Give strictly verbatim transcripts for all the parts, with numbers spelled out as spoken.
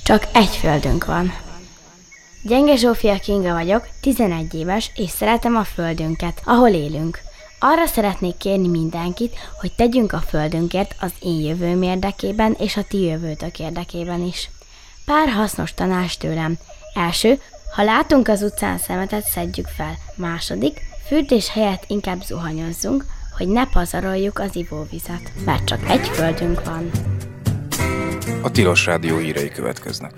Csak egy földünk van. Gyenge Zsófia Kinga vagyok, tizenegy éves, és szeretem a földünket, ahol élünk. Arra szeretnék kérni mindenkit, hogy tegyünk a földünkért az én jövőm érdekében és a ti jövőtök érdekében is. Pár hasznos tanács tőlem. Első, ha látunk az utcán szemetet, szedjük fel. Második, fürdés helyett inkább zuhanyozzunk, hogy ne pazaroljuk az ivóvizet, mert csak egy földünk van. A Tilos Rádió hírei következnek.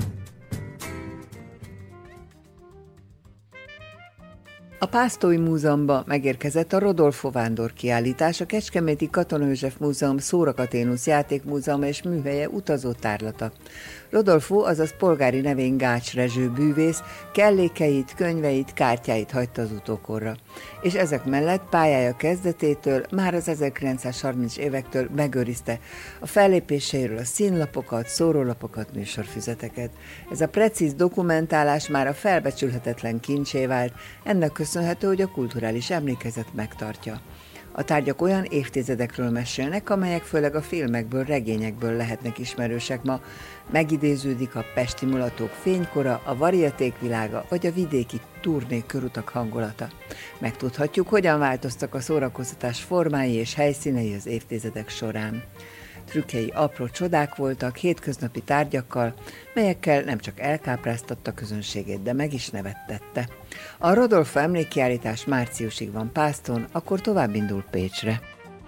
A Pásztói Múzeumba megérkezett a Rodolfo Vándor kiállítás, a Kecskeméti Katona József Múzeum, Szóra Katénusz Játékmúzeuma és műhelye utazótárlata. Rodolfo, azaz polgári nevén Gács Rezső bűvész, kellékeit, könyveit, kártyáit hagyta az utókorra. És ezek mellett pályája kezdetétől, már az ezerkilencszázharmincas évektől megőrizte a fellépéseiről a színlapokat, szórólapokat, műsorfüzeteket. Ez a precíz dokumentálás már a felbecsülhetetlen kincsé vált, ennek köszönhető, hogy a kulturális emlékezet megtartja. A tárgyak olyan évtizedekről mesélnek, amelyek főleg a filmekből, regényekből lehetnek ismerősek ma. Megidéződik a pesti mulatók fénykora, a varieték világa, vagy a vidéki turné körutak hangulata. Megtudhatjuk, hogyan változtak a szórakoztatás formái és helyszínei az évtizedek során. Trükkjei apró csodák voltak, hétköznapi tárgyakkal, melyekkel nem csak elkápráztatta közönségét, de meg is nevettette. A Rodolfo emlékkiállítás márciusig van Pászton, akkor tovább indul Pécsre.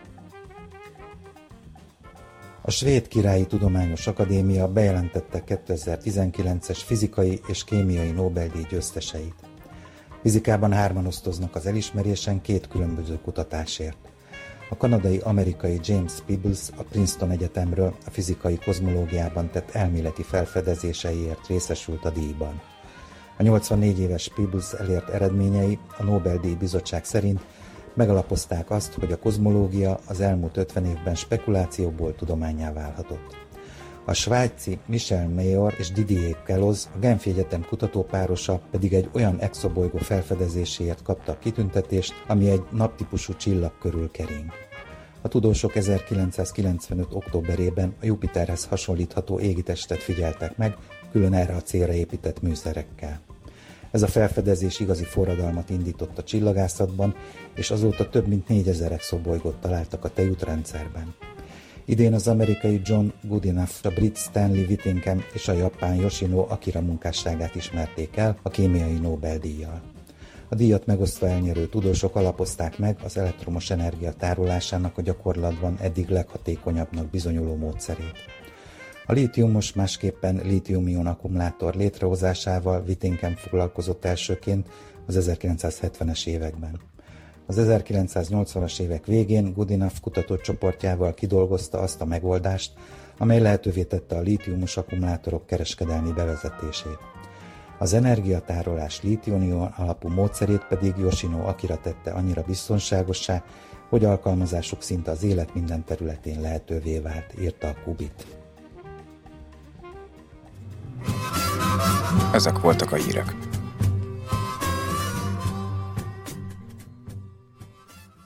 A Svéd Királyi Tudományos Akadémia bejelentette kétezer-tizenkilences fizikai és kémiai Nobel-díj győzteseit. Fizikában hárman osztoznak az elismerésen két különböző kutatásért. A kanadai-amerikai James Peebles a Princeton Egyetemről a fizikai kozmológiában tett elméleti felfedezéseiért részesült a díjban. A nyolcvannégy éves Peebles elért eredményei a Nobel-díj bizottság szerint megalapozták azt, hogy a kozmológia az elmúlt ötven évben spekulációból tudománnyá válhatott. A svájci Michel Mayor és Didier Queloz, a Genfi Egyetem kutatópárosa pedig egy olyan exobolygó felfedezéséért kapta a kitüntetést, ami egy naptípusú csillag körül kering. A tudósok ezerkilencszázkilencvenöt októberében a Jupiterhez hasonlítható égitestet figyeltek meg, külön erre a célra épített műszerekkel. Ez a felfedezés igazi forradalmat indított a csillagászatban, és azóta több mint négyezer exobolygót találtak a tejútrendszerben. Idén az amerikai John Goodenough, a brit Stanley Whittingham és a japán Yoshino Akira munkásságát ismerték el a kémiai Nobel-díjjal. A díjat megosztva elnyerő tudósok alapozták meg az elektromos energia tárolásának a gyakorlatban eddig leghatékonyabbnak bizonyuló módszerét. A lítiumos, másképpen lítium-ion akkumulátor létrehozásával Whittingham foglalkozott elsőként az ezerkilencszázhetvenes években. Az ezerkilencszáznyolcvanas évek végén Goodenough kutatócsoportjával kidolgozta azt a megoldást, amely lehetővé tette a lítiumos akkumulátorok kereskedelmi bevezetését. Az energiatárolás lítium-ion alapú módszerét pedig Yoshino Akira tette annyira biztonságossá, hogy alkalmazásuk szinte az élet minden területén lehetővé vált, írta a Kubit. Ezek voltak a hírek.